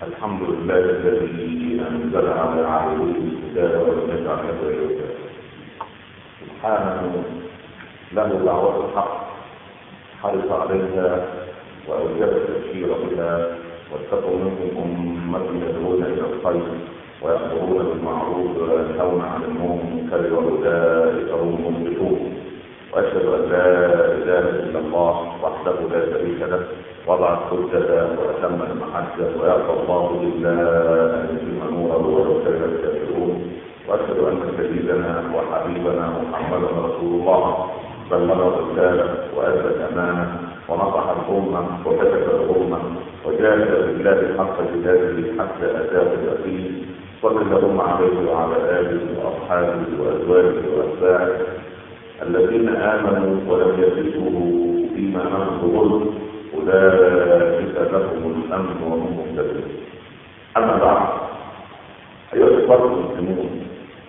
الحمد لله الذي أنزل على عبده الكتاب ولم يجعل له عوجا. سبحانه له دعوة الحق حرص عليها وأوجب التبشير بها، واتقوا منكم أمة يدعون إلى الخير ويأمرون بالمعروف وينهون عن المنكر وأولئك هم المفلحون. وأشهد أن لا إله إلا الله وحده لا شريك له، وضع الحجة وأتم المحجة، ويرضى الله إلا أن يتم نوره ولو كره الكافرون. وأشهد أن سيدنا وحبيبنا محمدا رسول الله بلغ الرسالة وأدى الأمانة ونصح الأمة وكشف الأمة وجاهد بالله حق جهاده حتى أتاه اليقين. صلى اللهم عليه وعلى آله وأصحابه وأزواجه وأتباعه الذين آمنوا ولم يلبسوا إيمانهم بظلم، أولئك لهم الأمن وهم مهتدون. أما بعد، أيها الإخوة المسلمون،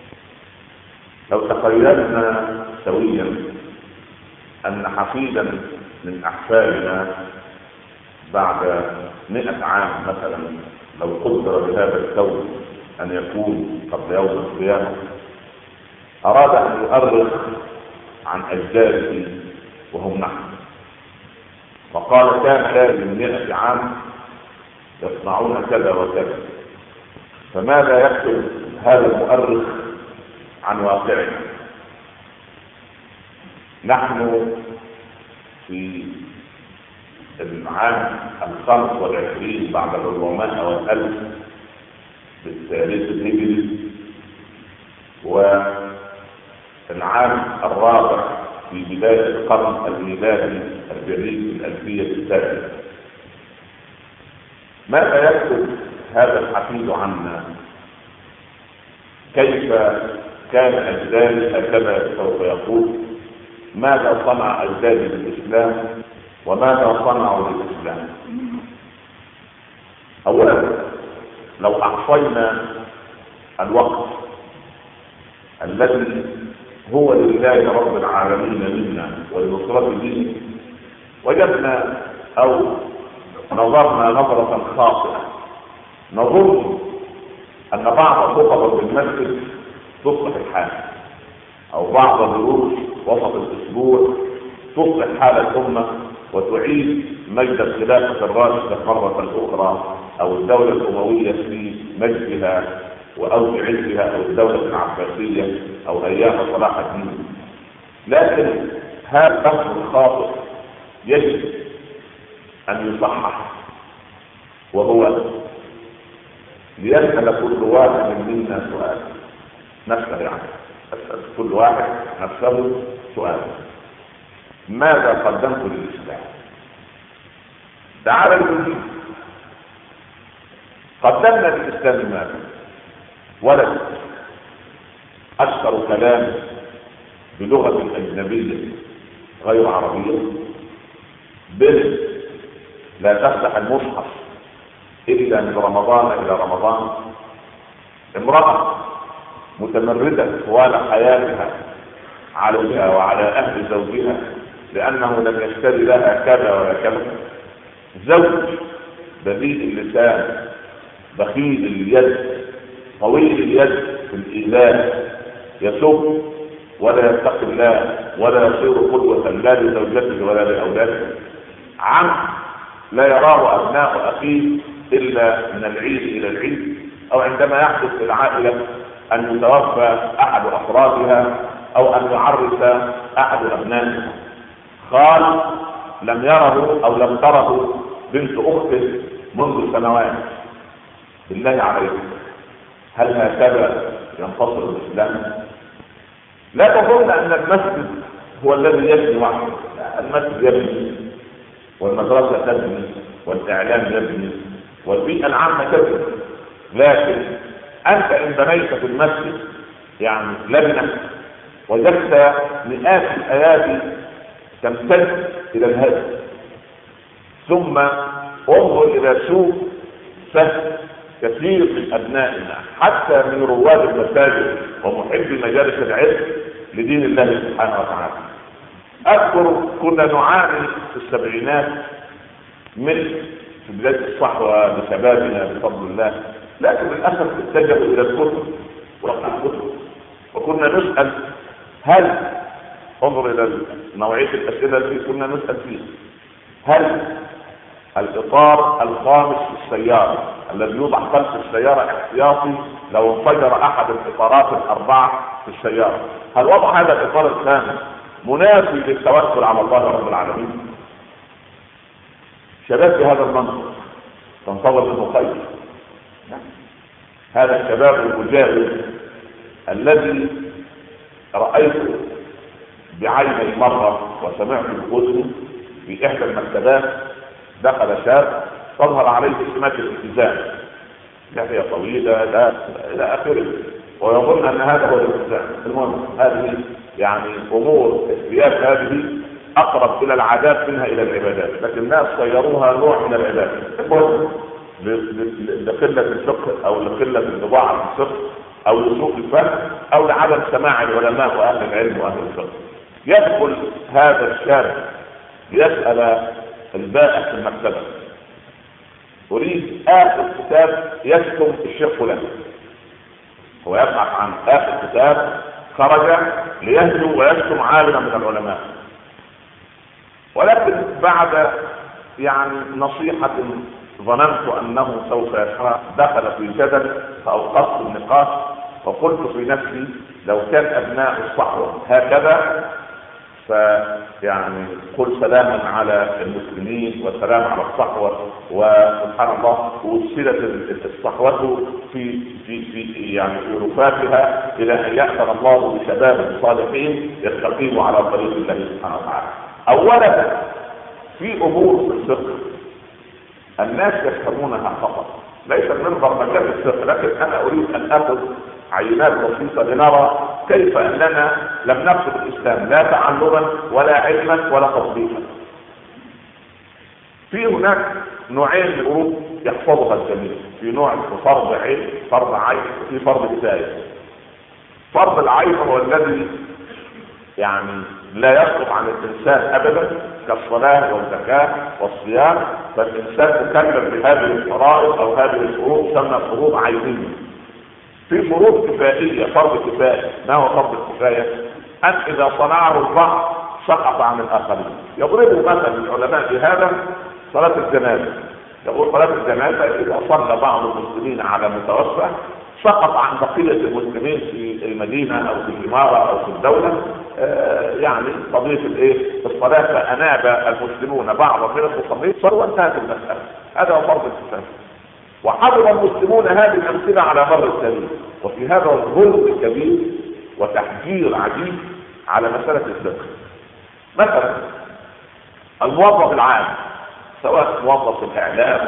لو تخيلنا سويا أن حفيدا من أحفادنا بعد 100 عام مثلا، لو قدر بهذا الكون أن يكون قبل يوم القيامة، أراد أن يؤرخ عن أجداده وهم نحن، فقال كان لازم 100 عام يصنعون كذا وكذا، فماذا يكتب هذا المؤرخ عن واقعنا؟ نحن في العام 25 بعد 400 والألف بالثالث الهجري، والعام الرابع في بداية القرن الميلادي الجديد الألفية الثالثة. ماذا يكتب هذا الحفيد عنا؟ كيف كان أجدادي؟ هكذا سوف يقول: ماذا صنع أجدادي للإسلام وماذا صنعوا للإسلام؟ أولا، لو أحصينا الوقت الذي هو لله رب العالمين منا ولنصرة دينه، وجدنا أو نظرنا نظرة خاطئة، نظن أن بعض خطب المسجد تصلح الحال، أو بعض دروس وسط الأسبوع تصلح حال الأمة وتعيد مجد الخلافة الراشدة مرة أخرى، أو الدولة الأموية في مجدها أو في عزها، أو الدولة العباسية أو أيام صلاح الدين. لكن هذا الفهم الخاطئ يجب أن يصحح، وهو ليسأل كل واحد منا سؤال نفسه، يعني أسأل كل واحد نفسه سؤال: ماذا قدمت للإسلام؟ تعالى نقول: قدمنا للإسلام ماذا؟ ولد أشهر كلام بلغة أجنبية غير عربية، بنت لا تفتح المصحف إلا من رمضان إلى رمضان، امرأة متمردة طوال حياتها عليها وعلى أهل زوجها لأنه لم يشتري لها كذا ولا كذا، زوج بذيء اللسان بخيل اليد طويل اليد في الإيذاء، يسب ولا يتقي الله ولا يصير قدوة لا لزوجته ولا لأولاده، عم لا يراه أبناء أخيه إلا من العيد إلى العيد، أو عندما يحدث في العائلة أن يتوفى أحد أفرادها أو أن يعرس أحد أبنائها، خال لم يره أو لم تره بنت أخته منذ سنوات. بالله عليكم، هل هكذا ينتصر الإسلام؟ لا تظن أن المسجد هو الذي يبني وحده، المسجد يبني والمدرسة تبني والإعلام يبني والبيئة العامة تبني، لكن أنت إن بنيت في المسجد يعني لبنة وجدت مئات الأيادي تمتد إلى الهدف، ثم انظر إلى سوء سهل كثير من أبنائنا حتى من رواد المساجد ومحبي مجالس العلم لدين الله سبحانه وتعالى. أذكر كنا نعاني في السبعينات من في بداية الصحوة بشبابنا بفضل الله، لكن للأسف اتجهوا إلى الكتب وقع الكتب. وكنا نسأل هل، انظر إلى نوعية الأسئلة التي كنا نسأل فيها، هل الإطار الخامس في السيارة الذي يوضع خلف السيارة احتياطي لو انفجر أحد الإطارات الأربعة في السيارة، هل وضع هذا الإطار الخامس منافي للتوكل على الله رب العالمين؟ شباب بهذا المنطق تنتظر منه خير. هذا الشباب المجاهد الذي رأيته بعيني مرة وسمعت بأذني في إحدى المكتبات، دخل شاب تظهر عليه سمات الالتزام، لحية طويلة لا إلى آخره، ويظن أن هذا هو الالتزام. المهم هذه يعني أمور السياسة هذه أقرب إلى العادات منها إلى العبادات، لكن الناس صيروها نوع من العبادات، لقلة الفقه أو لقلة الانطباع عن الفقه أو لسوء الفهم أو لعدم سماع العلماء وأهل العلم وأهل الفقه. يدخل هذا الشاب ليسأل البائع في المكتبة: أريد آخر كتاب يشتم الشيخ فلان. هو يبحث عن آخر كتاب خرج ليهجو ويشتم عالما من العلماء، ولكن بعد يعني نصيحة ظننت أنه سوف يشرع دخل في جدل فأوقفت النقاش وقلت في نفسي: لو كان أبناء الصحوة هكذا فيعني قل سلاما على المسلمين وسلام على الصحوة، وسبحان الله وسلت الصحوة في يعني رفاتها إلى أن يأثر الله بشباب صالحين يستقيموا على طريق الله سبحانه وتعالى. أولا في أمور في الفقه الناس يفهمونها فقط، ليس منظر مجال الفقه، لكن أنا أريد أن أخذ عينات بسيطة لنرى كيف أننا لم نقصد الإسلام لا تعلما ولا علما ولا تطبيقا. في هناك نوعين من الأمور يحفظها الجميع، في نوع فرض عين فرض عين وفي فرض كفاية. فرض العين هو الذي يعني لا يسقط عن الإنسان أبدا كالصلاة والزكاة والصيام، فالإنسان مكلف بهذه الفرائض أو هذه الفروض تسمى فروض عينية. في فروض كفائية فرض كفاية. ما هو فرض الكفاية؟ أن إذا صنعه البعض سقط عن الآخرين. يضربوا مثلا العلماء بهذا صلاة الجنازة، يقول صلاة الجنازة إذا صلى بعض المسلمين على متوفى سقط عن بقية المسلمين في المدينة أو في الإمارة أو في الدولة يعني قضية الصلاة، فأناب المسلمون بعض من المصلين صلوا وانتهت المسألة. هذا هو فرض الكفاية، وحضر المسلمون هذه الأمثلة على مر التاريخ، وفي هذا الظلم الكبير وتحجير عجيب على مسألة الفقه. مثلا الموظف العام، سواء موظف الإعلام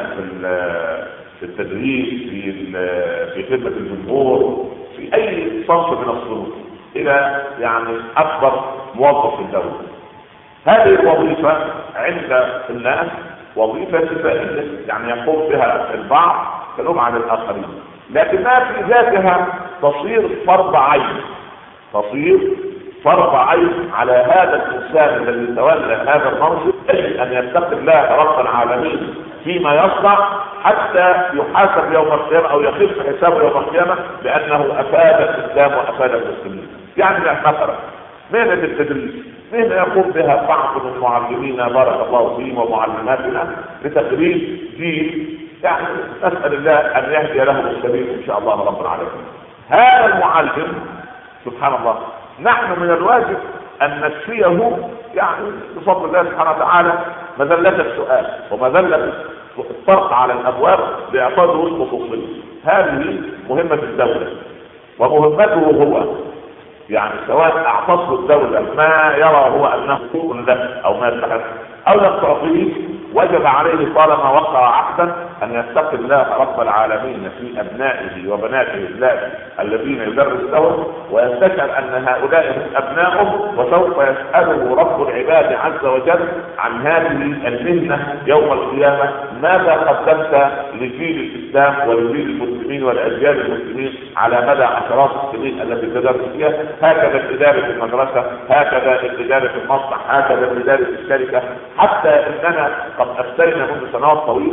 في التدريس في خدمة الجمهور في أي صنف من الصنوف إلى يعني أكبر موظف في الدولة، هذه الوظيفة عند الناس وظيفة كفائية يعني يقوم بها البعض كلهم عن الآخرين، لكنها في ذاتها تصير فرض عين، تصير فرض عين على هذا الإنسان الذي تولى هذا المنصب أن يتقي الله رب العالمين فيما يصنع حتى يحاسب يوم القيامة أو يخف حسابه يوم القيامة بأنه أفاد الإسلام وأفاد المسلمين. يعني مثلا مهنة التدريس، مهنة يقوم بها بعض من معلمينا بارك الله فيهم ومعلماتنا لتدريس دين، يعني نسأل الله أن يهدي لهم السبيل إن شاء الله رب العالمين. هذا المعلم سبحان الله نحن من الواجب أن نكفيه يعني بفضل الله سبحانه وتعالى مذلة السؤال ومذلة الطرق على الأبواب لإعطاء دروس خصوصية. هذه مهمة الدولة ومهمته هو، يعني سواء أعطته الدولة ما يرى هو أنه له أو ما يستحق أو لم تعطيه، وجب عليه طالما وقع عقدا أن يتقي الله رب العالمين في أبنائه وبناته الذين يدرس لهم، ويستشعر أن هؤلاء هم أبنائهم، وسوف يسأله رب العباد عز وجل عن هذه المهنة يوم القيامة: ماذا قدمت لجيل الإسلام ولجيل المسلمين ولأجيال المسلمين على مدى عشرات السنين التي تدرس فيها؟ هكذا الإدارة في المدرسة، هكذا الإدارة في المصنع، هكذا الإدارة في الشركة، حتى إننا قد أفتينا منذ سنوات طويلة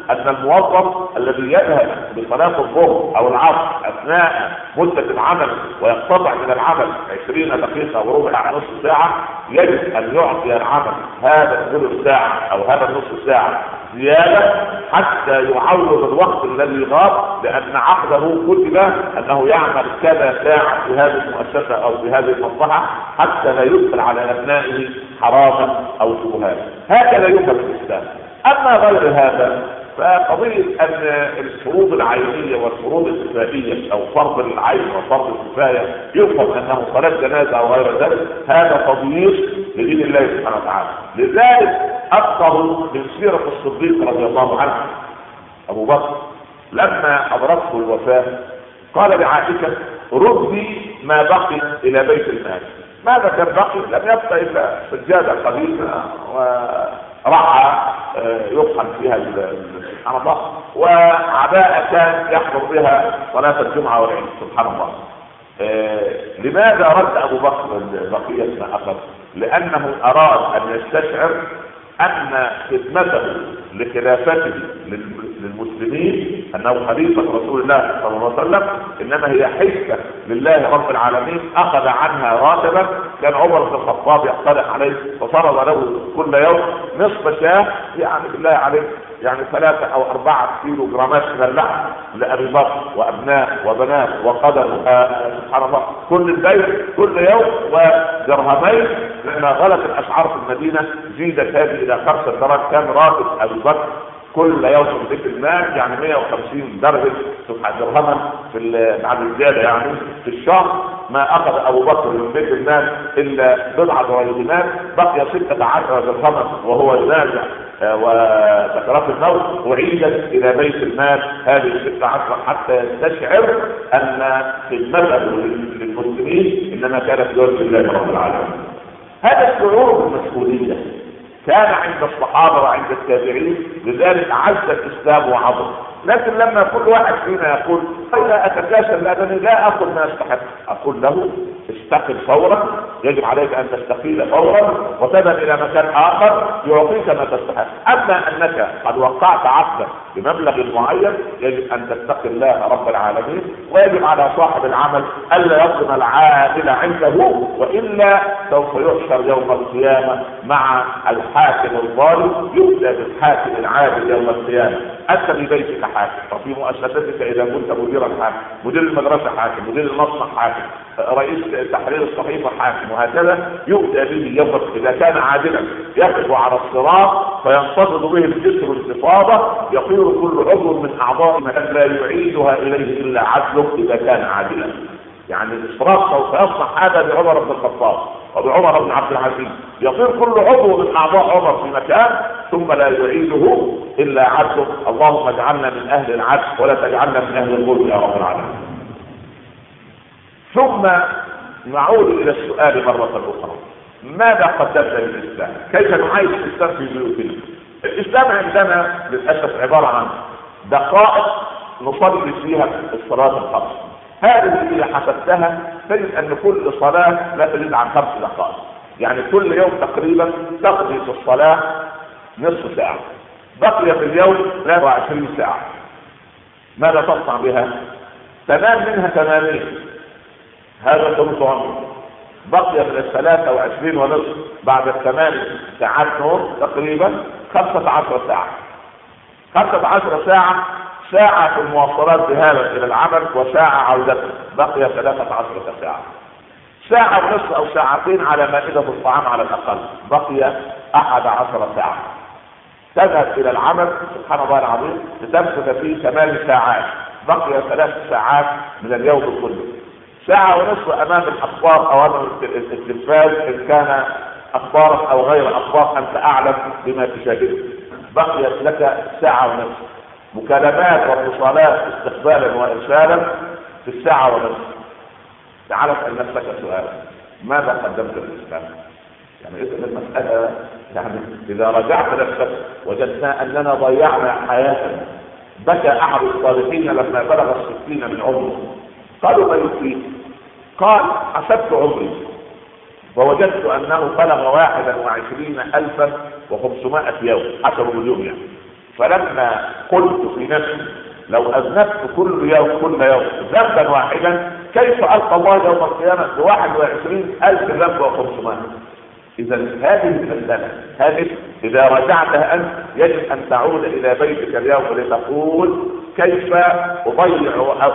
أن الموظف الذي يذهب بصلاة الظهر أو العصر أثناء مدة العمل ويقتطع من العمل 20 دقيقة وربع نصف ساعة، يجب أن يعطي العمل هذا الثلث ساعة أو هذا النصف ساعة زيادة حتى يعوض الوقت الذي غاب، لأن عقده كتب أنه يعمل كذا ساعة في هذه المؤسسة أو في هذه المصلحة حتى لا يدخل على أبنائه حراما أو شبهات. هكذا يفهم الإسلام. أما غير هذا فقضية أن الفروض العينية والفروض الكفائية أو فرض العين وفرض الكفاية يفهم أنه صلاة جنازة أو غير ذلك، هذا تضييق لدين الله سبحانه وتعالى. لذلك أكثر من سيرة الصديق رضي الله عنه أبو بكر لما حضرته الوفاة قال لعائشة: ردي ما بقي إلى بيت المال. ماذا كان بقي؟ لم يبقى إلا سجادة قديمة ورعى يطحن فيها سبحان الله، وعباءة كان يحضر بها صلاة الجمعة والعيد سبحان الله. لماذا رد أبو بكر بقية ما أخذ؟ لأنه أراد أن يستشعر أن خدمته لخلافته للمسلمين أنه خليفة رسول الله صلى الله عليه وسلم إنما هي حجة لله رب العالمين أخذ عنها راتبا. كان عمر بن الخطاب يقترح عليه وفرض له كل يوم نصف شاة، يعني بالله عليه يعني 3 أو 4 كيلو جرامات من اللحم لأبي بكر وأبناء وبنات وقدر سبحان الله كل البيت كل يوم، ودرهمين لما غلت الأسعار في المدينة زيدت هذه إلى 5 درهم. كان راتب أبي بكر كل يوم في بيت المال يعني 150 درهما في بعد الزيادة يعني في الشهر. ما أخذ أبو بكر من بيت المال إلا بضعة دراهمات، بقي 16 درهما وهو ينازع وسكرات الموت، وعيدت إلى بيت المال هذه 16 حتى يستشعر أن خدمته للمسلمين إنما كانت بوجه الله رب العالمين. هذا الشعور بالمسؤولية كان عند الصحابة وعند التابعين، لذلك عز الإسلام وعظم. لكن لما كل واحد فينا يقول لا أتكاسل لأنني لا أخذ ما أستحق، أقول له استقل فورا، يجب عليك أن تستقيل فورا وتذهب إلى مكان آخر يعطيك ما تستحق. أما أنك قد وقعت عقدا بمبلغ معين يجب أن تتقي الله رب العالمين، ويجب على صاحب العمل ألا يظلم العامل عنده، وإلا سوف يحشر يوم القيامة مع الحاكم الظالم، يؤتى بالحاكم العادل يوم القيامة. أنت في بيتك حاكم، وفي مؤسستك إذا كنت مدير حاكم، مدير المدرسة حاكم، مدير المصنع حاكم، رئيس تحرير الصحيفة حاكم، وهكذا يؤتى به يوم إذا كان عادلا يقف على الصراط فينتفض به الجسر انتفاضة يطير كل عضو من أعضاء من لا يعيدها إليه إلا عدله إذا كان عادلا. يعني الصراط سوف يصنع هذا بعمر بن الخطاب وبعمر بن عبد العزيز، يطير كل عضو من أعضاء عمر في مكان ثم لا يعيده إلا عدله. اللهم اجعلنا من أهل العدل ولا تجعلنا من أهل الظلم يا رب العالمين. ثم نعود إلى السؤال مرة أخرى: ماذا قدمنا للإسلام؟ كيف نعيش الإسلام في بيوتنا؟ الإسلام عندنا للأسف عبارة عن دقائق نصلي فيها الصلاة الخمس. هذه اللي حسبتها تجد أن كل صلاة لا تزيد عن 5 دقائق، يعني كل يوم تقريبا تقضي في الصلاة نصف ساعة، بقي في اليوم 23 ساعة. ماذا تصنع بها؟ تنام منها 80، هذا ثلث عمر. بقي من 23 ونصف بعد 8 ساعات نوم تقريبا 15 ساعة. 15 ساعة، ساعة في المواصلات ذهابا إلى العمل وساعة عودته، بقي 13 ساعة. ساعة ونصف أو ساعتين على مائدة الطعام على الأقل، بقي 11 ساعة. تذهب إلى العمل سبحان الله العظيم لتمسك فيه 8 ساعات، بقي 3 ساعات من اليوم كله. ساعة ونصف أمام الأخبار أو أمام التلفاز إن كان أخبارك أو غير أخبار أنت أعلم بما تشاهده، بقيت لك ساعة ونصف. مكالمات واتصالات استقبالا وإرسالا في الساعة ونصف. تعال اسأل نفسك سؤال: ماذا قدمت للإسلام؟ يعني اسأل المسألة، يعني إذا رجعت نفسك وجدنا أننا ضيعنا حياة. بكى أحد الصالحين لما بلغ 60 من عمره، قالوا: ما يكفيك؟ قال: حسبت عمري ووجدت أنه بلغ 21,500 يوم، حسبوا اليوم يعني. فلما قلت في نفسي لو اذنبت كل يوم ذنبا واحدا كيف القى الله يوم القيامه ب21,000 ذنب و500؟ اذا هذه المساله هذه اذا رجعتها انت يجب ان تعود الى بيتك اليوم لتقول كيف اضيع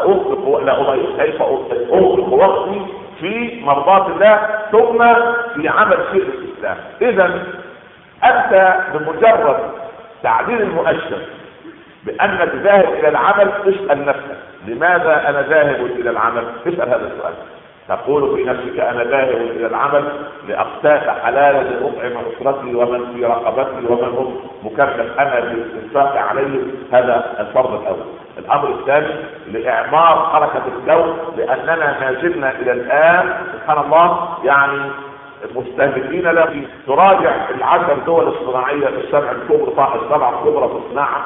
كيف اغلق وقتي في مرضاة الله ثم في عمل شيء الاسلام. اذا انت بمجرد تعديل المؤشر بانك ذاهب الى العمل اسال نفسك لماذا انا ذاهب الى العمل؟ اسال هذا السؤال. تقول في نفسك انا ذاهب الى العمل لاقتات حلالا لاطعم اسرتي ومن في رقبتي ومن هم مكلف انا بالانفاق عليه، هذا الفرض الاول. الامر الثاني لاعمار حركه الكون، لاننا ما زلنا الى الان سبحان الله يعني مستهدفين له. تراجع العشر دول الصناعيه السبع الكبرى، السبع الكبرى في الصناعه،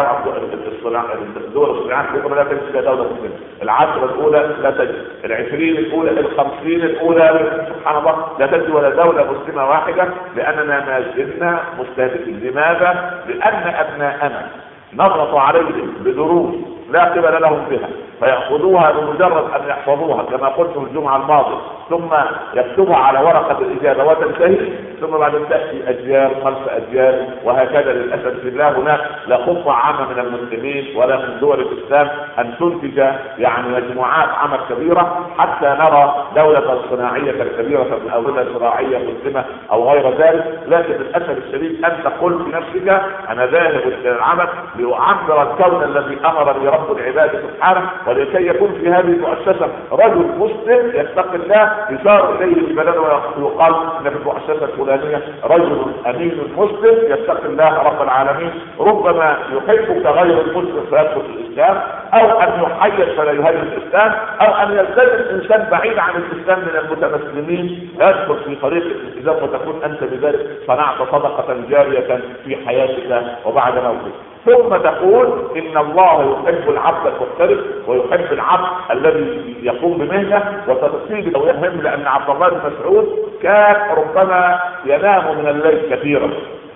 الدول الصناعيه الكبرى لا تجد فيها دوله مسلمه. العشره الاولى لا تجد، ال20 الاولى، ال50 الاولى سبحان الله لا تجد ولا دوله مسلمه واحده، لاننا ما زلنا مستهدفين. لماذا؟ لان ابناءنا نضغط عليهم بدروس لا قبل لهم بها فيأخذوها بمجرد ان يحفظوها كما قلت في الجمعة الماضية، ثم يكتبها على ورقة الإجابة وتنتهي، ثم بعد تأتي أجيال خلف أجيال، وهكذا للأسف بالله. هناك لا خطة عامة من المسلمين ولا من دول الإسلام أن تنتج يعني مجموعات عمل كبيرة حتى نرى دولة صناعية كبيرة أو دولة زراعية مسلمة أو غير ذلك. لكن للأسف الشديد أنت قلت في نفسك أنا ذاهب إلى العمل لأعمر الكون الذي أمرني رب العباد سبحانه، ولكي يكون في هذه المؤسسة رجل مسلم يتقي الله يشار اليه البلد ويقال ان في المؤسسه الفلانيه رجل امين مسلم يتقي الله رب العالمين، ربما يحبك غير المسلم فيدخل في الاسلام، او ان يحيد فلا يهيئ الاسلام، او ان يلتزم انسان بعيد عن الاسلام من المتمسلمين يدخل في طريق الالتزام، وتكون انت بذلك صنعت صدقه جاريه في حياتك وبعد موتك. ثم تقول ان الله يحب العبد المحترف ويحب العبد الذي يقوم بمهنه وتتصيب مهم، لان عبد الله بن مسعود كان ربما ينام من الليل كثيرا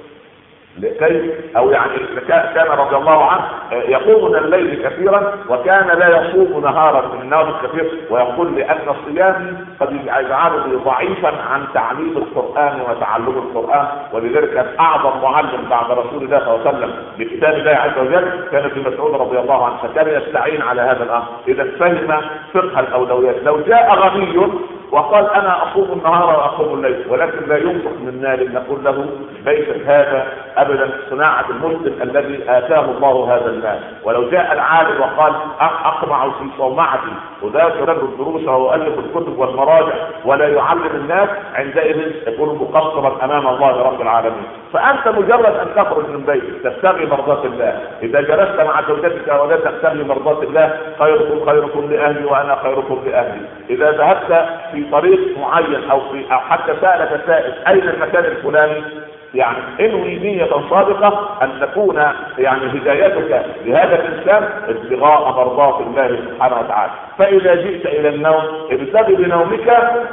لكي او يعني كان رضي الله عنه يقوم من الليل كثيرا وكان لا يصوم نهارا من النوم الكثير، ويقول لان صيامي قد يجعلني ضعيفا عن تعليم القران وتعلم القران، ولذلك كان اعظم معلم بعد رسول الله صلى الله عليه وسلم بكتاب الله عز وجل كان ابن مسعود رضي الله عنه، فكان يستعين على هذا الامر. اذا فهم فقه الاولويات. لو جاء غني وقال انا اصوم النهار واقوم الليل ولكن لا ينفق من مال، نقول له ليس هذا ابدا صناعه المسلم الذي اتاه الله هذا المال. ولو جاء العالم وقال اقمع في صومعتي وذاكر الدروس والف الكتب والمراجع ولا يعلم الناس، عندئذ يكون مقصرا امام الله رب العالمين. فانت مجرد ان تخرج من بيتك تبتغي مرضات الله، اذا جلست مع زوجتك ولا تبتغي مرضات الله خيركم لاهلي وانا خيركم لاهلي. اذا ذهبت في طريق معين او حتى سألك سائل اين المكان الفلاني، يعني انوي نية صادقة ان تكون يعني هدايتك لهذا الانسان ابتغاء مرضات الله سبحانه وتعالى. فاذا جئت الى النوم ابتغي بنومك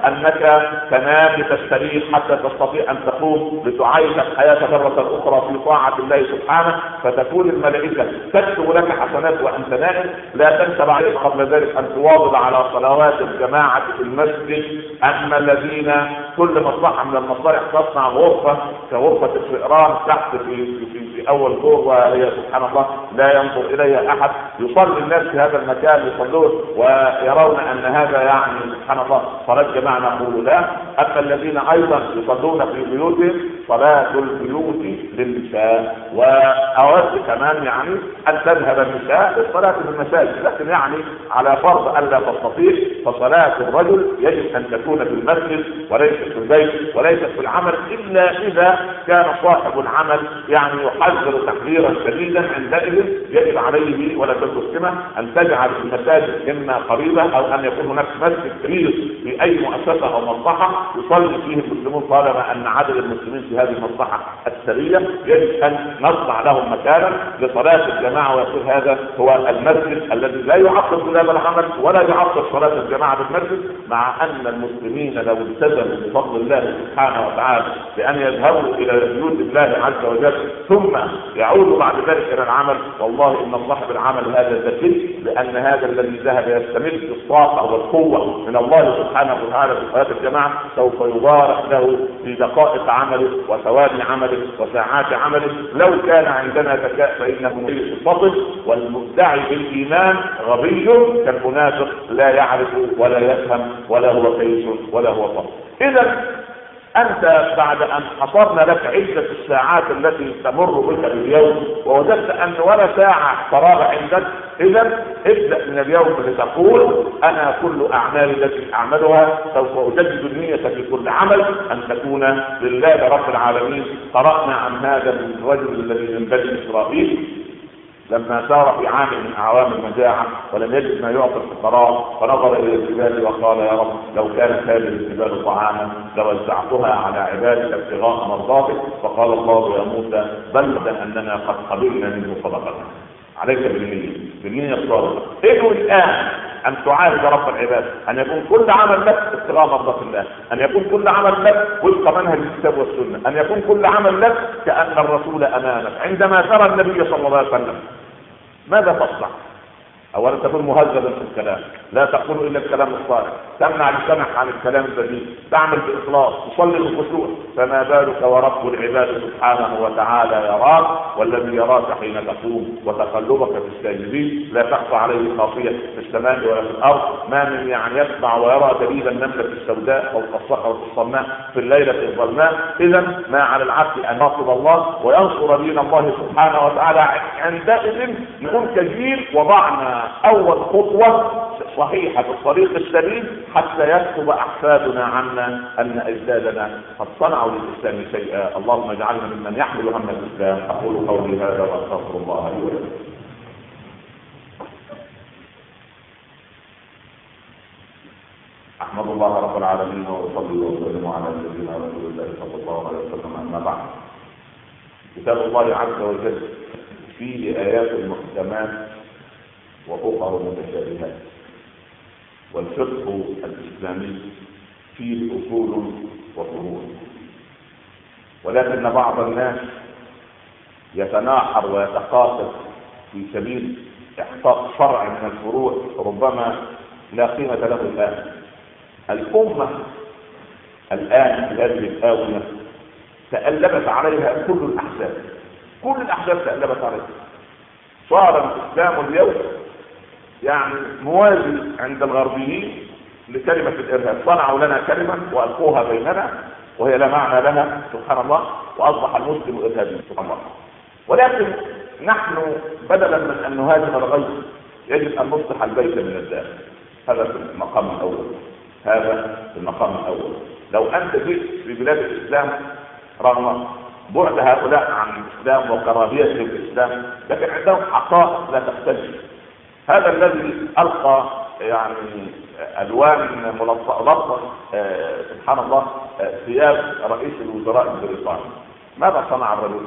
انك تنام لتستريح حتى تستطيع ان تقوم لتعيش الحياة مرة اخرى في طاعة الله سبحانه، فتكون الملائكة تكتب لك حسنات وانت نائم. لا تنسى بعد قبل ذلك ان تواظب على صلوات الجماعة في المسجد. اما الذين كل مصلحة من المصالح تصنع غرفة كغرفة الفئران تحت في اول دور وهي سبحان الله لا ينظر اليها احد، يصلي الناس في هذا المكان يصلون ويرون ان هذا يعني سبحان الله صلاة جماعة، نقول لا. اما الذين ايضا يصلون في بيوتهم صلاة البيوت للنساء، واود كمان يعني ان تذهب النساء للصلاة في المساجد، لكن يعني على فرض الا تستطيع فصلاة الرجل يجب ان تكون في المسجد وليست في البيت وليست في العمل، الا اذا كان صاحب العمل يعني يحذر تحذيرا شديدا. عندئذ يجب عليه ولا تسلمه ان تجعل المساجد اما قريبه او ان يكون هناك مسجد كبير في اي مؤسسه او مصلحه يصلي فيه المسلمون، طالما ان عدد المسلمين في هذه المصلحه السريه يجب ان نصنع لهم مكانا لصلاه الجماعه، ويكون هذا هو المسجد الذي لا يعطل هذا العمل ولا يعطل صلاه الجماعه بالمسجد. مع ان المسلمين لو التزموا بفضل الله سبحانه وتعالى بان يذهبوا الى بيوت الله عز وجل ثم ثم يعود بعد ذلك الى العمل، والله ان صاحب العمل هذا ذكي، لان هذا الذي ذهب يستمد الطاقه والقوه من الله سبحانه وتعالى في حياه الجماعه سوف يبارك له في دقائق عمله وثواني عمله وساعات عمله. لو كان عندنا ذكاء فانه يتصل، والمدعي بالايمان غبي كالمنافق لا يعرف ولا يفهم ولا هو كيس ولا هو طاق. اذا انت بعد ان حصرنا لك عدة الساعات التي تمر بك باليوم ووجدت ان ولا ساعة فراغ عندك، اذا ابدأ من اليوم لتقول انا كل اعمالي التي اعملها سوف اجدد النية في كل عمل ان تكون لله رب العالمين. قرأنا عن هذا الرجل الذي من بني اسرائيل لما سار في عام من اعوام المجاعه ولم يجد ما يعطي الفقراء، فنظر الى الجبال وقال يا رب لو كانت هذه الجبال طعاما لوزعتها على عبادك ابتغاء مرضاتك. فقال الله يا موسى بلغ اننا قد قبلنا منه صدقتنا. عليك بالنية الصادقه. انوي الان ان تعاهد رب العباد ان يكون كل عمل لك ابتغاء مرضات الله، ان يكون كل عمل لك وفق منهج الكتاب والسنه، ان يكون كل عمل لك كأن الرسول امامك. عندما ترى النبي صلى الله عليه وسلم ماذا تصنع؟ اولا تكون مهذبا في الكلام، لا تقول الا الكلام الصالح، تمنع لسانك عن الكلام البذيء، تعمل باخلاص، تصلي بخشوع. فما بالك ورب العباد سبحانه وتعالى يراك، والذي يراك حين تقوم وتقلبك في الساجدين لا تخفى عليه خافيه في السماء ولا في الارض. ما من يعني يسمع ويرى دليل النمله السوداء او الصخره الصماء في الليله الظلماء. اذا ما على العبد ان ينصر الله وينصر دين الله سبحانه وتعالى. عندئذ نكون كجيل وضعنا اول خطوه صحيحه في الطريق السليم حتى يكتب احفادنا عنا ان اجدادنا قد صنعوا للاسلام شيئا. اللهم اجعلنا ممن يحمل هم الاسلام. اقول قولي هذا واستغفر الله لي ولكم. احمد الله رب العالمين واصلي واسلم على سيدنا رسول الله صلى الله عليه وسلم. اما بعد، كتاب الله عز وجل فيه ايات محكمات وأخرى متشابهات، والفقه الإسلامي فيه أصول وفروع، ولكن بعض الناس يتناحر ويتقاصد في سبيل إحقاق فرع من الفروع ربما لا قيمة له الآن. الأمة الآن في هذه الآونة تألبت عليها كل الأحزاب، كل الأحزاب تألبت عليها. صار الإسلام اليوم يعني موازي عند الغربيين لكلمة الإرهاب. صنعوا لنا كلمة وألقوها بيننا وهي لا معنى لها سبحان الله، وأصبح المسلم إرهابي سبحان الله. ولكن نحن بدلا من أن نهاجم الغيب يجب أن نصلح البيت من الداخل. هذا في المقام الأول، هذا في المقام الأول. لو أنت جئت في بلاد الإسلام رغم بعد هؤلاء عن الإسلام وكراهية الإسلام، لكن عندهم حقائق لا تختلف. هذا الذي ألقى يعني ألوان ملطخة سبحان الله ثياب رئيس الوزراء البريطاني، ماذا صنع الرجل؟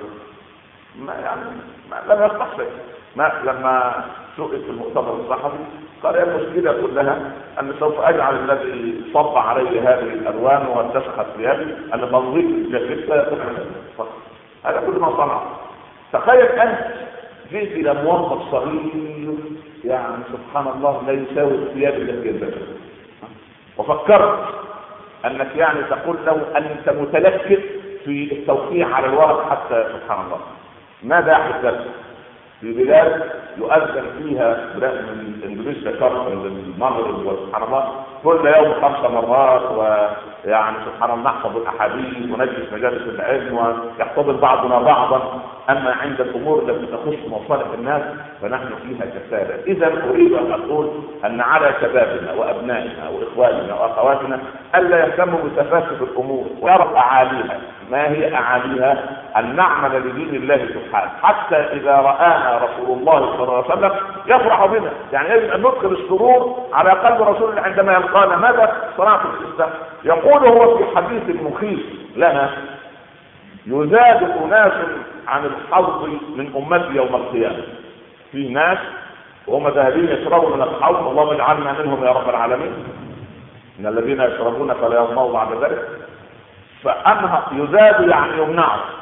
لم يصنع شيء. لما سئل في المؤتمر الصحفي قال المشكلة كلها أن سوف أجعل الذي صب عليه هذه الألوان واتسخت ثيابي أن تنظيف الجاكيتة. هذا كل ما صنع. تخيل أنت جئت إلى موظف صغير يعني سبحان الله لا يساوي الثياب التي يلبسها، وفكرت أنك يعني تقول له أنت متلكك في التوقيع على الورق حتى سبحان الله. ماذا حدث في بلاد يؤذن فيها من اندونيسيا شرقا للمغرب وسبحان الله كل يوم 5 مرات، ويعني سبحان الله نحفظ الاحاديث ونجلس مجالس العلم ويحتضن بعضنا بعضا. اما عند الامور التي تخص مصالح الناس فنحن فيها كسالى. اذا اريد ان اقول ان على شبابنا وابنائنا واخواننا واخواتنا الا يهتموا بتفاسد الامور ويروا اعاليها. ما هي اعاليها؟ ان نعمل لدين الله سبحانه حتى اذا رانا رسول الله صلى الله عليه وسلم يفرح بنا. يعني يجب ان ندخل السرور على قلب رسول الله عندما يلقانا. ماذا صنع في الاسلام؟ يقول هو في حديث مخيف لنا: يزاد اناس عن الحوض من امتي يوم القيامه. في ناس وهم ذاهبين يشربون من الحوض، اللهم اجعلنا منهم يا رب العالمين، من الذين يشربون فلا يظمأوا بعد ذلك. فأنها يزاد يعني يمنعه.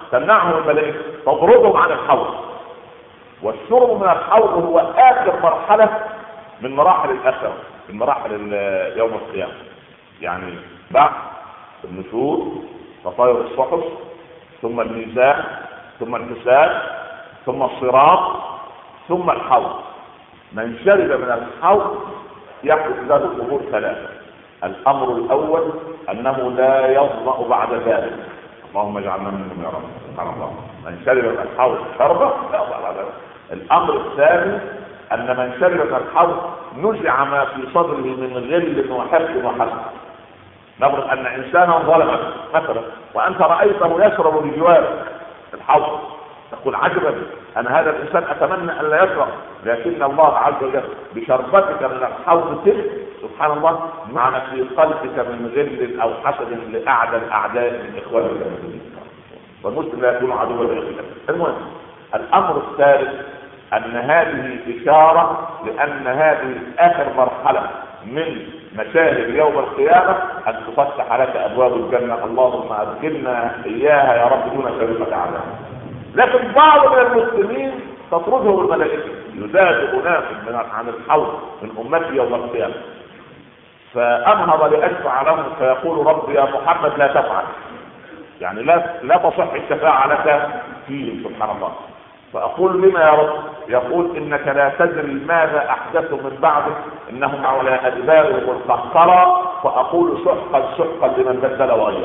تمنعهم الملائكة تطردهم عن الحوض. والشرب من الحوض هو آخر مرحلة من مراحل الآخرة، من مراحل يوم القيامة. يعني بعد النشور، تطاير الصحف، ثم الميزان، ثم الحساب، ثم الصراط، ثم الحوض. من شرب من الحوض يحدث له امور ثلاثه. الامر الاول انه لا يظمأ بعد ذلك، اللهم اجعلنا منهم يا رب. سبحان الله، من شرب من الحوض شربه لا يظمأ بعد ذلك. الامر الثاني ان من شرب من الحوض نزع ما في صدره من غل وحقد وحسد. نفرض ان انسانا ظلمك مثلا وانت رايته يشرب بجوارك الحوض، تقول عجبا انا هذا الانسان اتمنى ان لا يشرب، لكن الله عز وجل بشربتك من الحوض تلك سبحان الله معنى في قلبك من غل او حسد لاعدى الاعداء من اخوانك المسلمين، والمسلم لا يكون عدوا لاخيه. المهم الامر الثالث ان هذه اشاره لان هذه اخر مرحله من مشاهد يوم القيامة، أن تفتح لك أبواب الجنة، اللهم أدخلنا إياها يا رب دون شريك عذاب. لكن بعض من المسلمين تطردهم الملائكة، يزاد أناس عن الحوض من أمتي يوم القيامة، فأنهض لأشفع لهم فيقول رب يا محمد لا تفعل، يعني لا تصح الشفاعة لك فيهم سبحان الله. فأقول لما يا رب؟ يقول إنك لا تدري ماذا أحدثوا من بعدك، إنهم على أدبارهم القهقرة، فأقول سحقا سحقا لمن بدل وغيره.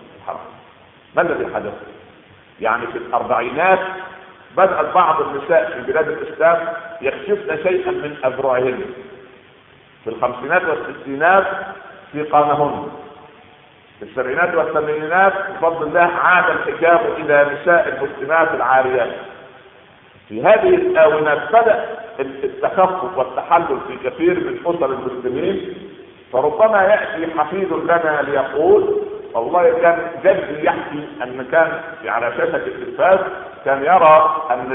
ما الذي حدث؟ يعني في الأربعينات بدأت بعض النساء في بلاد الإسلام يكشفن شيئا من أذرعهن، في الخمسينات والستينات في قانهن، في السبعينات والثمانينات بفضل الله عاد الحجاب إلى نساء المسلمات العاريات. في هذه الآونات بدأ التخفف والتحلل في كثير من أسر المسلمين، فربما يأتي حفيد لنا ليقول والله كان جدي يحكي أن كان على شاشة التلفاز كان يرى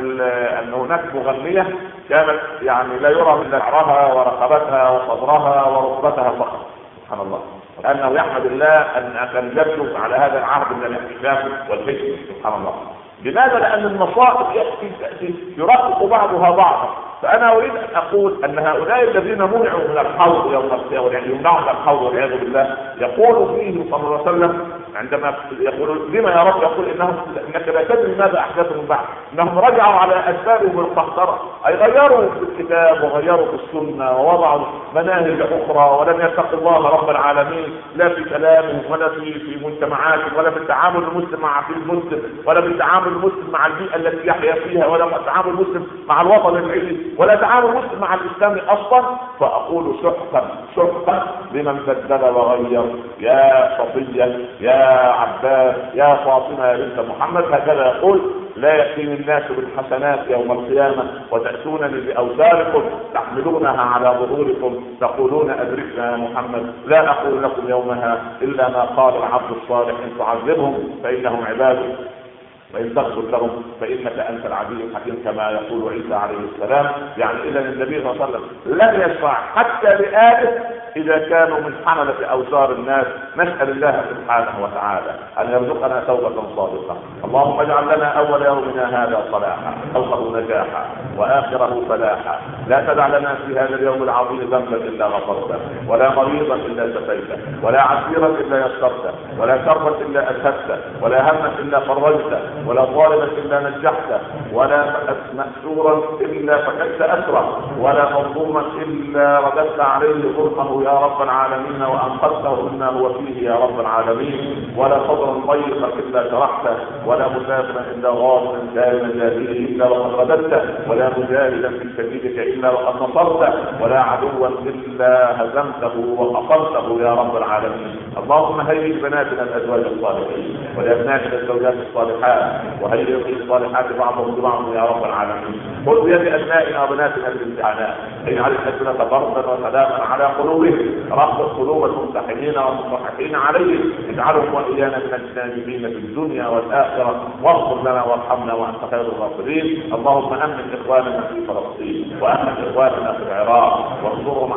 أن هناك مغنية كانت يعني لا يرى من شعرها ورقبتها وصدرها وركبتها فقط سبحان الله، لأنه يحمد الله أن كان يبلغ على هذا العهد من الاحتشام والحكمة سبحان الله. لماذا؟ لأن المصائب تأتي يرافق بعضها بعضا. فأنا أريد أن أقول أن هؤلاء الذين منعوا من الحوض يوم القيامة، يعني يمنعوا من الحوض والعياذ بالله، يقول فيه صلى الله عليه وسلم عندما يقول لما يا رب؟ يقول إنك لا تدري ماذا أحدثوا من بعد، إنهم رجعوا على أسبابهم القهقرة، أي غيروا في الكتاب وغيروا في السنة ووضعوا مناهج أخرى ولم يتقوا الله رب العالمين لا في كلامهم ولا في مجتمعاتهم ولا في تعامل المسلم مع أخيه المسلم ولا في تعامل المسلم مع البيئة التي يحيا فيها ولا تعامل المسلم مع الوطن العربي ولا تعامل المسلم مع الإسلام أصلا. فأقول سحقا سحقا لمن بدل وغير. يا صفية يا عباس يا فاطمة يا بنت محمد، هكذا يقول لا يأتيني الناس بالحسنات يوم القيامة وتأتونني بأوزاركم تحملونها على ظهوركم تقولون أدركنا يا محمد، لا أقول لكم يومها إلا ما قال العبد الصالح إن تعذبهم فإنهم عبادك وإن تغفر لهم فإنك أنت العزيز الحكيم، كما يقول عيسى عليه السلام. يعني إذا النبي صلى الله عليه وسلم لم يشفع حتى لآله إذا كانوا من حملة أوزار الناس. نسأل الله سبحانه وتعالى أن يرزقنا توبة صادقة. اللهم اجعل لنا أول يومنا هذا صلاحا، أوله نجاحا، وآخره فلاحا. لا تدع لنا في هذا اليوم العظيم ذنبا إلا غفرته، ولا مريضا إلا شفيته، ولا عسيرا إلا يسرته، ولا كربا إلا أذهبته، ولا هما إلا فرجته، ولا ظالما إلا نجحته، ولا مأسورا إلا فكدت أسره، ولا مظلوما إلا رددت عليه ظلمه يا رب العالمين وأنقذته مما هو فيه يا رب العالمين، ولا صدرا ضيقا إلا شرحته، ولا مسافرا إلا غاضبا دائما جاهله إلا وقد رددته، ولا مجاهدا في سبيلك إلا وقد نصرته، ولا عدوا إلا هزمته وقصرته يا رب العالمين. اللهم هيئ بناتنا الأزواج الصالحين ولأبنائنا الزوجات الصالحات، وهيئ الصالحات بعضهم ببعض يا رب العالمين. خذ بيد أبنائنا وبناتنا بالامتحانات، اجعل الأسئلة بردا وسلاما على قلوبهم، ربط قلوب الممتحنين والمصححين عليهم، اجعلهم وإيانا من الناجين في الدنيا والآخرة، واغفر لنا وارحمنا وأنت خير الغافرين. اللهم أمن إخواننا في فلسطين وأمن إخواننا في العراق وانصرهم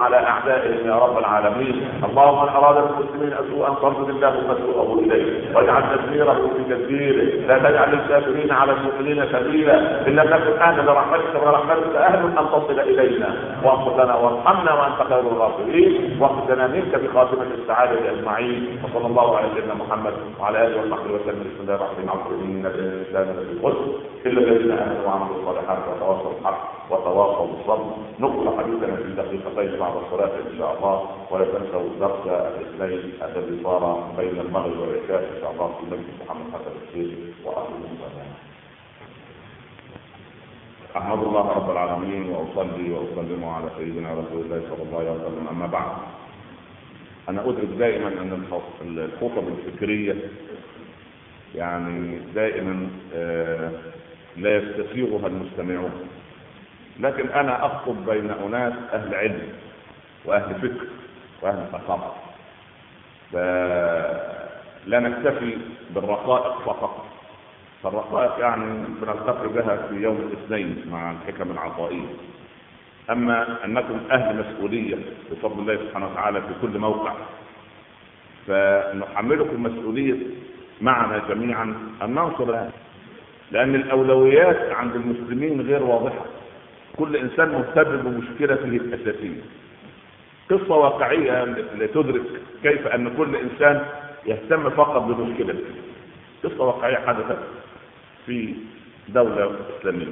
على اعدائهم يا رب العالمين. اللهم من اراد المسلمين سوءا فارد الله سوءه اليه واجعل تدميره في تدبيره، لا تجعل الكافرين على المؤمنين سبيلا، الا نكن اهلا لرحمتك ورحمتك اهل ان تصل الينا، واغفر لنا وارحمنا وانت خير الغافرين، واغفر لنا منك بخاتمه السعاده اجمعين. وصلى الله على سيدنا محمد وعلى اله وصحبه وسلم. بسم الله الرحمن الرحيم. ان الانسان لفي خسر الا الذين امنوا وعملوا الصالحات وتواصوا بالحق وتواصوا بالصبر. نقل حديثنا في دقيقتين بعد الصلاه ان شاء الله، ولا تنسوا درس الاثنين الذي صار بين المغرب والعشاء ان شاء الله في مسجد محمد حسن الشيخ واهل المسلمين. احمد الله رب العالمين واصلي واسلم على سيدنا رسول الله صلى الله عليه وسلم. اما بعد، انا ادرك دائما ان الخطب الفكريه يعني دائما لا يستسيغها المستمعون، لكن انا اخطب بين اناس اهل علم واهل فكر واهل ثقافه، فلا نكتفي بالرقائق فقط. فالرقائق يعني بنلتقي بها في يوم الاثنين مع الحكم العطائيه، اما انكم اهل مسؤوليه بفضل الله سبحانه وتعالى في كل موقع، فنحملكم مسؤوليه معنا جميعا ان ننصر هذا، لان الاولويات عند المسلمين غير واضحه، كل انسان مهتم بمشكلته الاساسيه. قصه واقعيه لتدرك كيف ان كل انسان يهتم فقط بمشكلته. قصه واقعيه حدثت في دوله اسلاميه.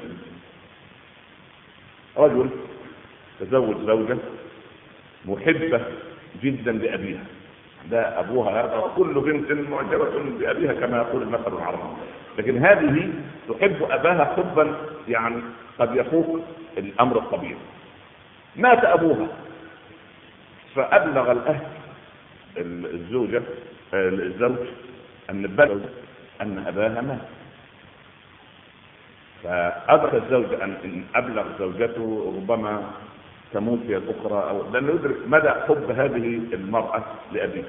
رجل تزوج زوجه محبه جدا لابيها، ده ابوها يرضى، كل بنت معجبه بابيها كما يقول المثل العربي، لكن هذه تحب اباها حبا يعني قد يفوق الامر الطبيعي. مات ابوها، فابلغ الاهل الزوج ان بلغ ان اباها مات، فادرك الزوج ان ابلغ زوجته ربما تموت هي الاخرى، او لانه يدرك مدى حب هذه المراه لابيها،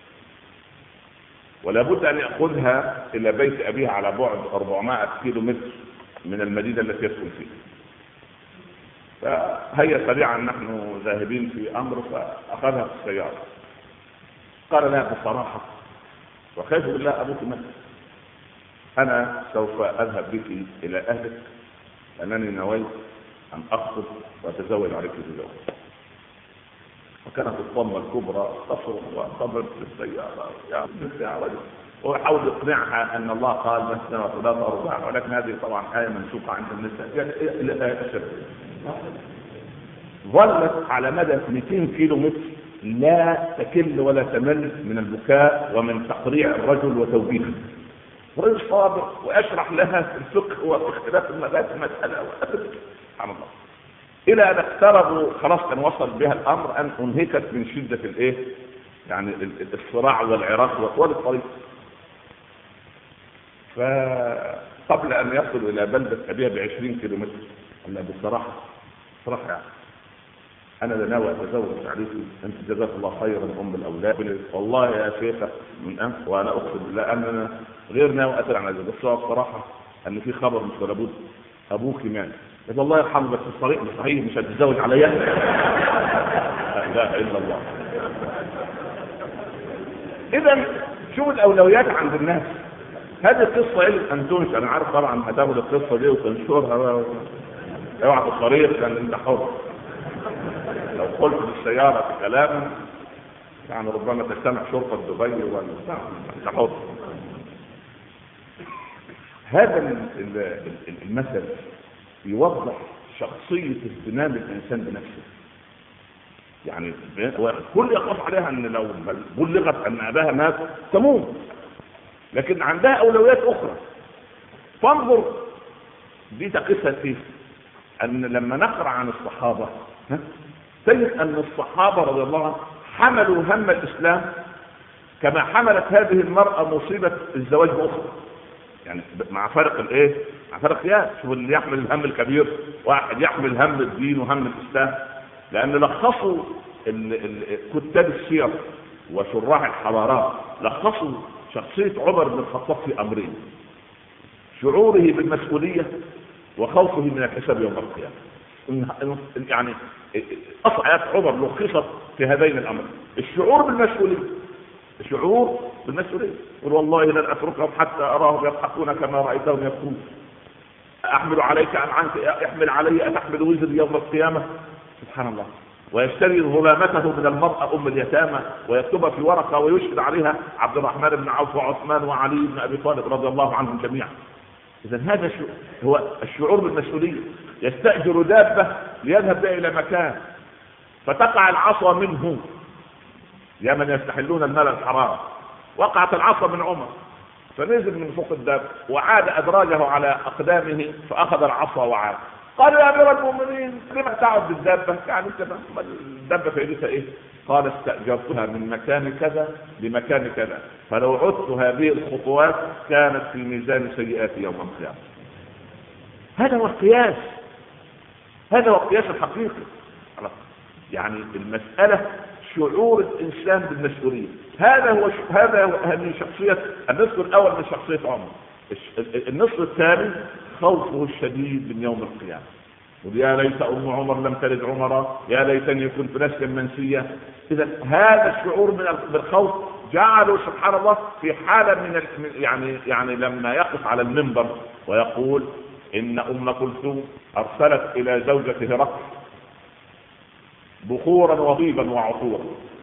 ولا بد ان ياخذها الى بيت ابيها على بعد 400 كيلو متر من المدينه التي يسكن فيها. فهيا سريعا نحن ذاهبين في امر، فاخذها في السياره. قال لها بصراحه وخاف بالله ابوك مات، انا سوف اذهب بك الى اهلك لانني نويت ان اخطب واتزوج عليك بزوج. وكانت الطمه الكبرى تصرخ وتضرب في السياره يا رجل، ويحاول يقنعها ان الله قال مثنى وثلاث ورباع، ولكن هذه طبعا ايه منسوقه عند النساء، يعني الايه اشد. ظلت على مدى 200 كيلو متر لا تكل ولا تمل من البكاء ومن تقريع الرجل وتوبيخه. رجل صابر واشرح لها في الفقه واختلاف المذاهب مساله سبحان الله، الى ان اقتربوا خلاص كان وصل بها الامر ان انهكت من شده الايه يعني الصراع والعراق وطول الطريق. فقبل ان يصل الى بلده ابيها ب20 كيلو متر قال لها بصراحه يعني انا لا ناوي اتزوج عليكي، انت جزاك الله خيرا ام الاولاد، والله يا شيخه من انف وانا اقسم بالله اننا غير ناوي اتر على الزواج، بس بصراحه ان في خبر مش ولا بد، ابوك مات. قال الله يرحمه بس الطريق مش صحيح، مش هتتزوج عليا. لا اله الا الله. اذا شوف الاولويات عند الناس. هذه القصه ايه ان تنشر، انا عارف طبعا هتاخد القصه دي وتنشرها، اوعى في الطريق لان انت حر، لو قلت بالسياره كلاما يعني ربما تجتمع شرطه دبي ولا انت حر. هذا المثل يوضح شخصيه اهتمام الانسان بنفسه. يعني كل يقف عليها ان لو بلغت ان اباها مات تموت، لكن عندها اولويات اخرى. فانظر دي تقيسها فيه ان لما نقرا عن الصحابه تجد ان الصحابه رضي الله عنهم حملوا هم الاسلام كما حملت هذه المراه مصيبه الزواج باخرى، يعني مع فرق الايه؟ مع فرق قياس. شوف اللي يحمل الهم الكبير، واحد يحمل هم الدين وهم الاسلام. لان لخصوا كتاب السير وشراح الحضارات لخصوا شخصيه عمر بن الخطاب في امرين: شعوره بالمسؤوليه وخوفه من الحساب يوم القيامه. يعني أصعب عمر لخصت في هذين الأمر. الشعور بالمسؤولية، الشعور بالمسؤولية، قل والله لن أتركهم حتى أراهم يضحكون كما رأيتهم يبكون، أحمل عليك أم عنك، احمل علي أتحمل وزر يوم القيامة. سبحان الله. ويشتري ظلامته من المرأة أم اليتامى ويكتبها في ورقة ويشهد عليها عبد الرحمن بن عوف وعثمان وعلي بن أبي طالب رضي الله عنهم جميعا. إذن هذا هو الشعور بالمسؤولية. يستأجر دابة ليذهب بها إلى مكان فتقع العصا منه، يا من يستحلون المال الحرام، وقعت العصا من عمر فنزل من فوق الدابة وعاد أدراجه على أقدامه فأخذ العصا وعاد. قال يا أمير المؤمنين لما تعد بالدابة؟ يعني الدابة فائدتها إيه؟ قال استأجرتها من مكان كذا لمكان كذا، فلو عدت هذه الخطوات كانت في ميزان سيئاتي يوم القيامة. هذا هو القياس، هذا هو القياس الحقيقي. يعني المسألة شعور الإنسان بالمسؤولية. هذه شخصية النصف الأول من شخصية عمر. النصف الثاني خوفه الشديد من يوم القيامة. ويا ليت أم عمر لم تلد عمرا، يا ليتني كنت نسيا منسيا. إذا هذا الشعور بالخوف جعله سبحان الله في حالة من يعني لما يقف على المنبر ويقول إن أم كلثوم أرسلت إلى زوجة هرقل بخورا وطيبا وعطورا.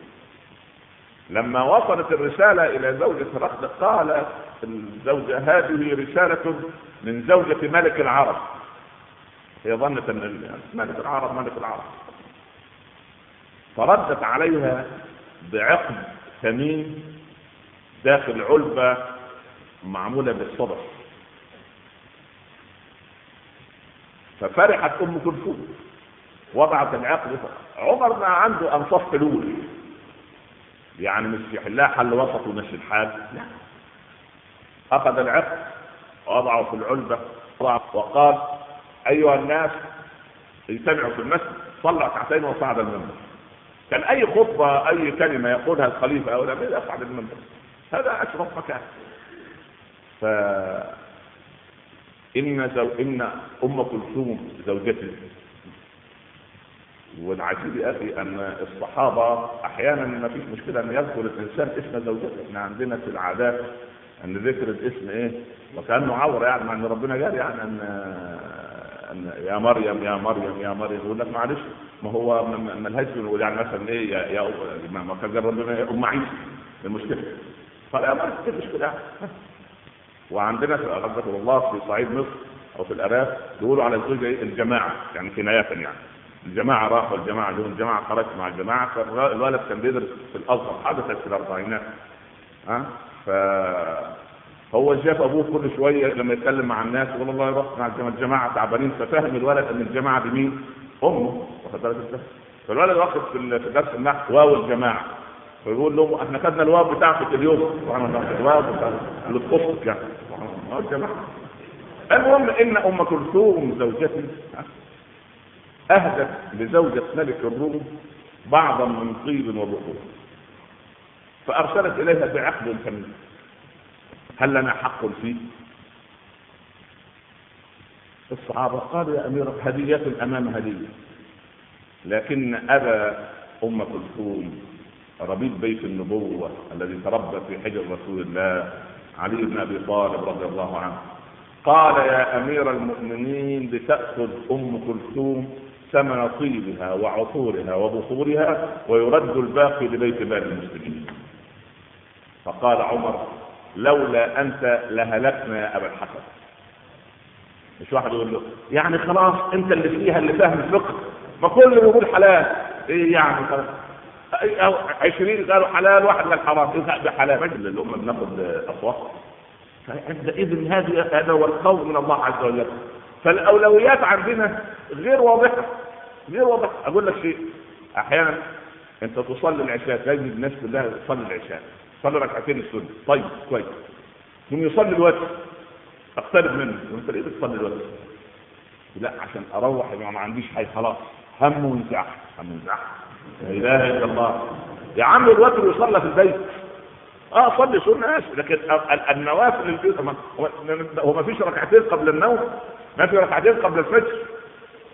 لما وصلت الرسالة إلى زوجة هرقل قالت الزوجة هذه رسالة من زوجة ملك العرب. هي ظنت أن ملك العرب ملك العرب، فردت عليها بعقد ثمين داخل علبة معمولة بالصدف. ففرحت أم كلثوم وضعت العقد. عمر ما عنده أنصاف حلول، يعني مش يحلها حل وسط ومشي الحال، لا، أخذ العقد ووضعه في العلبة وقال أيها الناس اجتمعوا في المسجد. صلى ركعتين وصعد المنبر. كان أي خطبة أي كلمة يقولها الخليفة أو لا يصعد المنبر، هذا أشرف مكان. إن أم كلثوم زوجتي. والعجيب يا أخي أن الصحابة أحيانا ما فيش مشكلة أن يذكر الإنسان اسم زوجته. إحنا عندنا في العادات أن ذكر الاسم إيه وكأنه عورة، يعني مع أن ربنا قال يعني أن يا مريم يا مريم يا مريم. يقول لك معلش ما هو ما لهاش نقول يعني مثلا إيه يا ما كان ربنا أم عيسى المشكلة. فلا ما فيش مشكلة. وعندنا في رحمة الله في صعيد مصر أو في الأراف يقولوا على الزوجة الجماعة، يعني كناية، يعني الجماعة راح والجماعة جون، الجماعة خرجت مع الجماعة. فالولد كان بيدرس في الأزهر، حدثت في الأربعينات. فهو شاف أبوه كل شوية لما يتكلم مع الناس يقول الله يروح مع الجماعة تعبانين، ففهم الولد أن الجماعة بمين؟ أمه. فالولد واخد في درس النحو واو الجماعة، فيقول له احنا خدنا الواو بتاعك اليوم. سبحان الله، الواو بتاعك اللي تخصك يعني الجماعة. المهم إن أم كلثوم زوجتي أهدت لزوجة ملك الروم بعضا من طيب وبخور، فأرسلت إليها بعقد ثمين. هل لنا حق فيه؟ الصحابة قالوا يا أمير هدية أمام هدية. لكن أبى أم كلثوم ربيب بيت النبوة الذي تربى في حجر رسول الله علي بن أبي طالب رضي الله عنه، قال يا أمير المؤمنين بتأخذ أم كلثوم ثمن طيبها وعطورها وبخورها ويرد الباقي لبيت مال المسلمين. فقال عمر لولا أنت لهلكنا يا أبا الحسن. مش واحد يقول له يعني خلاص أنت اللي فيها اللي فاهم الفقه، ما كل يقول حلال إيه يعني خلاص 20 قالوا حلال واحد قال حرام، إيه بحلال اللي الأمة بناخد أصوات. فإذن هذا هو الخوف من الله عز وجل. فالأولويات عندنا غير واضحة. أقول لك شيء، أحيانا أنت تصلي العشاء لازم الناس كلها تصلي العشاء، صلي ركعتين السنة، طيب كويس، ثم يصلي الوتر، اقترب منه وانت ليه بتصلي الوتر؟ لا عشان اروح ما عنديش حاجه، خلاص هم ونزاح لا اله الا الله. يا عم الوتر يصلى في البيت، صلي سنه لكن النوافل البيت هو ما فيش ركعتين قبل النوم، ما في ركعتين قبل الفجر.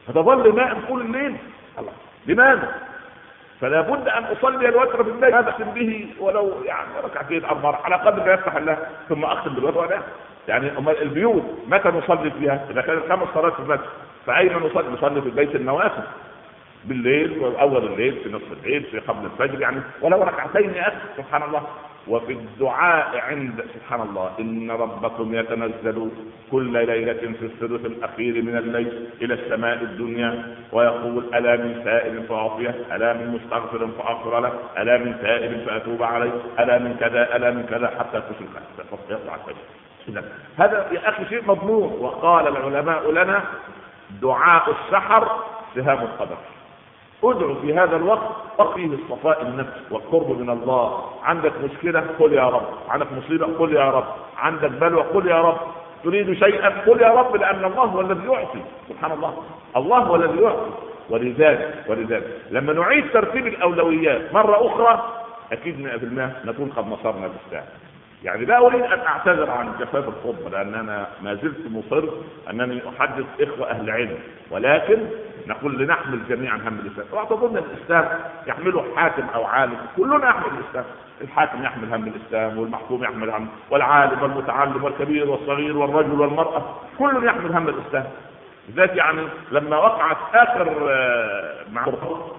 فتظل نائم طول الليل. الله، لماذا؟ فلا بد ان اصلي الوتر بالليل، هذا اختم به ولو يعني ركعتين 4 على قدر ما يفتح الله، ثم اختم بالوتر وانام. يعني البيوت متى نصلي فيها؟ اذا كانت 5 صلوات في المسجد فاين نصلي؟ نصلي في البيت النوافل بالليل، واول الليل، في نصف الليل، في قبل الفجر، يعني ولو ركعتين يا اخي. سبحان الله. وفي الدعاء عند سبحان الله ان ربكم يتنزل كل ليله في الثلث الاخير من الليل الى السماء الدنيا ويقول الا من سائل فاعطيه، الا من مستغفر فاغفر له، الا من تائب فاتوب عليه، الا من كذا، الا من كذا، حتى يطلع الفجر. هذا يا اخي شيء مضمون. وقال العلماء لنا دعاء السحر سهام القدر. ادعو في هذا الوقت وفيه الصفاء النفس والقرب من الله. عندك مشكلة قل يا رب، عندك مصيبة قل يا رب، عندك بلوى قل يا رب، تريد شيئا قل يا رب، لأن الله هو الذي يعطي. سبحان الله، الله هو الذي يعطي. ولذلك لما نعيد ترتيب الأولويات مرة أخرى أكيد 100% نكون قد نصرنا بالساعة. يعني لا أريد أن أعتذر عن جفاف الخطبة، لأن أنا ما زلت مصر أنني أحدث إخوة أهل علم، ولكن نقول لنحمل جميعا هم الإسلام. واعتبرنا الإسلام يحمله حاكم أو عالم، كلنا يحمل الإسلام. الحاكم يحمل هم الإسلام، والمحكوم يحمل هم، والعالم والمتعلم والكبير والصغير والرجل والمرأة، كل يحمل هم الإسلام. لذلك يعني لما وقعت آخر معركة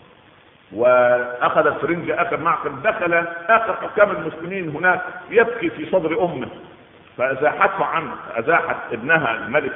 واخذ الفرنجة اخر معقل، دخل اخر حكام المسلمين هناك يبكي في صدر امه، فازاحته عنه، ازاحت ابنها الملك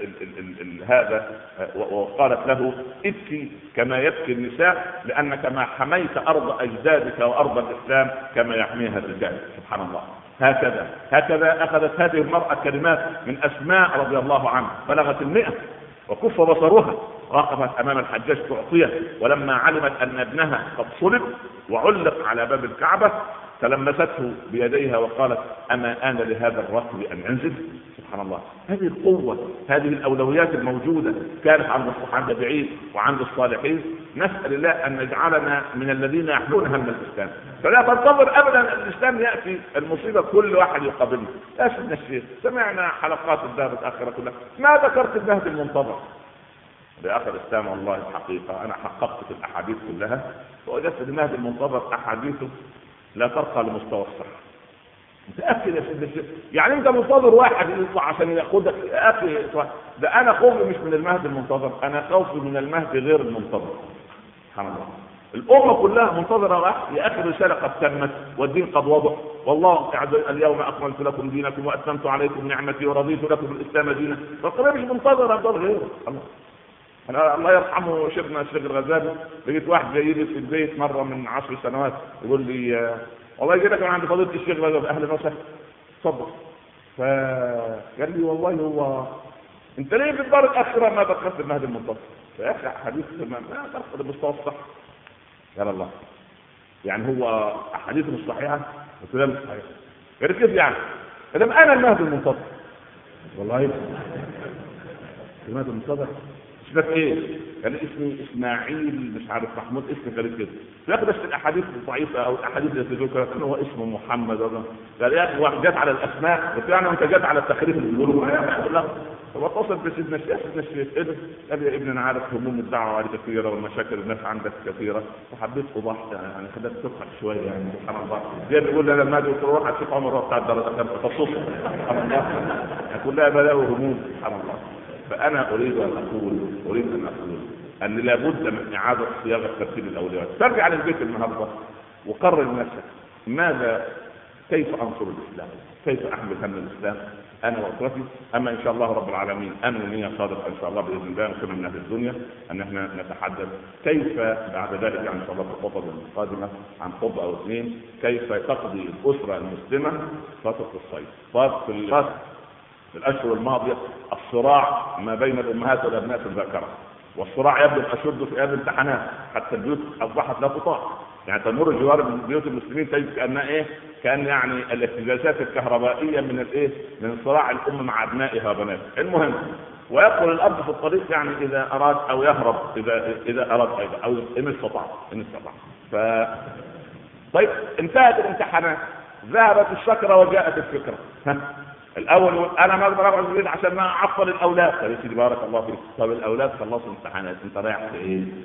هذا وقالت له ابكي كما يبكي النساء، لانك ما حميت ارض اجدادك وارض الاسلام كما يحميها الرجال. سبحان الله. هكذا اخذت هذه المرأة كلمات من اسماء رضي الله عنها بلغت 100، وكف بصرها، وقفت امام الحجاج تعطيه، ولما علمت ان ابنها قد صلب وعلق على باب الكعبة تلمسته بيديها وقالت اما آن لهذا الركب ان ينزل. سبحان الله. هذه القوة، هذه الاولويات الموجودة كانت عند بعيد وعند الصالحين. نسأل الله ان يجعلنا من الذين يحملون هم الاسلام، فلا تنتظر ابدا الاسلام يأتي المصيبة كل واحد يقابلنا. لا سيدنا الشيخ، سمعنا حلقات الدار الاخرة كلها، ما ذكرت المهدي المنتظر. بآخر الإسلام والله الحقيقة أنا حققت في الأحاديث كلها ووجدت المهدي المنتظر أحاديثه لا ترقى لمستوى الصحة. متأكد يا سيدي الشيخ؟ يعني أنت منتظر واحد يطلع عشان يأخذك يا أخي؟ ده أنا خوفي مش من المهدي المنتظر، أنا خوفي من المهدي غير المنتظر. سبحان الله. الأمة كلها منتظرة واحد يا أخي، الرسالة قد تمت والدين قد وضع، والله اليوم أكملت لكم دينكم وأتممت عليكم نعمتي ورضيت لكم الإسلام دينا. فالقضية مش منتظرة أفضل غيره. أنا الله يرحمه شيخنا الشيخ الغزالي، لقيت واحد جاي لي في البيت مرة من 10 سنوات يقول لي والله جاي لك من عند فضيلة الشيخ الغزالي، أهلا وسهلا اتفضل. فقال لي والله هو أنت ليه في الدار الآخرة ما ذكرت المهدي المنتظر؟ يا أخي حديث ما ترقى لمستوى الصح. قال الله يعني هو أحاديث مش صحيحة؟ قلت له مش صحيحة. قال كيف يعني؟ قال أنا المهدي المنتظر. والله المهدي المنتظر اسمك ايه؟ كان اسمي اسماعيل مش عارف محمود، اسمي غريب كده. ياخد بس الاحاديث الضعيفه او الاحاديث اللي تذكر كان هو اسمه محمد ولا قال يا اخي واحد جات على الاسماء، قلت يعني انت جات على التخريف اللي بيقولوا لا هو اتصل بسيدنا الشيخ. سيدنا الشيخ ايه ده؟ قال يا ابني انا عارف هموم الدعوه عليك كثيره والمشاكل الناس عندك كثيره وحبيت اوضح يعني خليك تضحك شويه يعني. سبحان الله. زي بيقول لي انا لما اجي تروح اشوف عمر بتاع الدرجه تخصص. سبحان الله. كلها بلاوي وهموم. سبحان الله. فأنا أريد أن أقول أن لابد من إعادة صياغة ترتيب الأولويات. ترجع للبيت النهارده وقرر نفسك ماذا، كيف أنصر الإسلام، كيف أحمل هم الإسلام أنا وأسرتي. أما إن شاء الله رب العالمين أنا ونية صادقة إن شاء الله بإذن الله نكمل من أهل الدنيا أن احنا نتحدث كيف بعد ذلك يعني إن شاء الله في الخطبة القادمة عن خطبة أو اثنين كيف تقضي الأسرة المسلمة فترة الصيف. في الأشهر الماضية الصراع ما بين الأمهات والأبناء في الذاكرة، والصراع يبدو أشد في هذه الامتحانات حتى البيوت أصبحت لا تطاع. يعني تمر جوار بيوت المسلمين تجد كأنها إيه؟ كأن يعني الاهتزازات الكهربائية من صراع الأم مع أبنائها وبناتها. المهم ويدخل الأب في الطريق يعني إذا أراد أو يهرب إذا أراد أيضا أو إن استطاع. طيب انتهت الامتحانات، ذهبت الشكرة وجاءت الفكرة. الاول يقول انا ما اقدر اقعد في البيت عشان ما اعطل الاولاد. طب يا سيدي بارك الله فيك، طب الاولاد خلصوا امتحانات، انت رايح في ايه؟